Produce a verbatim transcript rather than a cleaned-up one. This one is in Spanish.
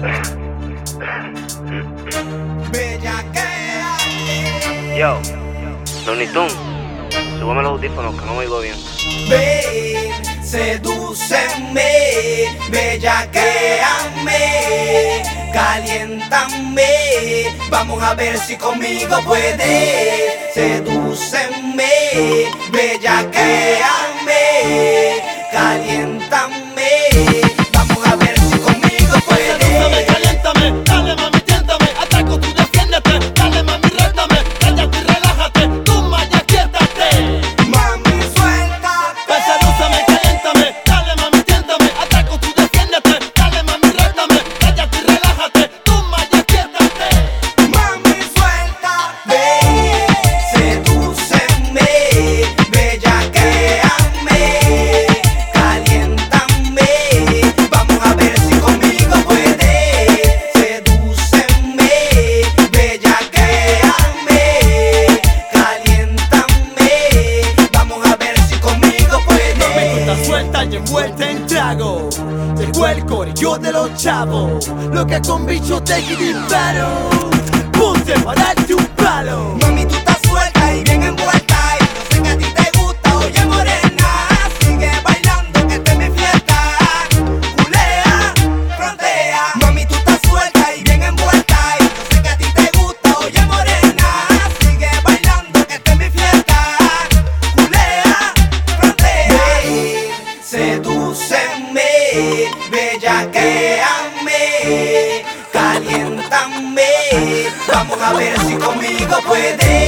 Yo, Looney Tunes, súbame los audífonos que no me oigo bien. Ven, sedúceme, bellaquéame, caliéntame, vamos a ver si conmigo puedes. Sedúceme, bellaquéame, caliéntame, vamos a ver si conmigo puedes. Sedúceme, caliéntame, dale mami, tiéntame, ataco, tú defiéndete, dale mami, rétame, cállate y relájate, tú maya, quiétate. Mami, suéltate. Pues sedúceme, caliéntame, dale mami, tiéntame, ataco, tú defiéndete, dale mami, rétame, cállate y relájate, tú maya, quiétate. Mami, suéltate. Sedúceme, bellaquéame, caliéntame, vamos a ver si conmigo puedes. Sedúceme, bellaquéame, caliéntame, vamos a ver si conmigo puedes. Mami, tú estás suelta y envuelta en trago. Llegó el corillo de los chavos, lo que con bicho te disparo. Ponte para darte un palo. Mami, tú estás suelta y bien envuelta, y yo sé que a ti te gusta. Oye, morena, sigue bailando que esta es mi fiesta. Culea, frontea. Mami, tú estás suelta y bien envuelta, y yo sé que a ti te gusta. Oye, morena, sigue bailando que esta es mi fiesta. Culea, frontea. Ven, sedúceme, bellaquéame, caliéntame, vamos a ver si conmigo puedes.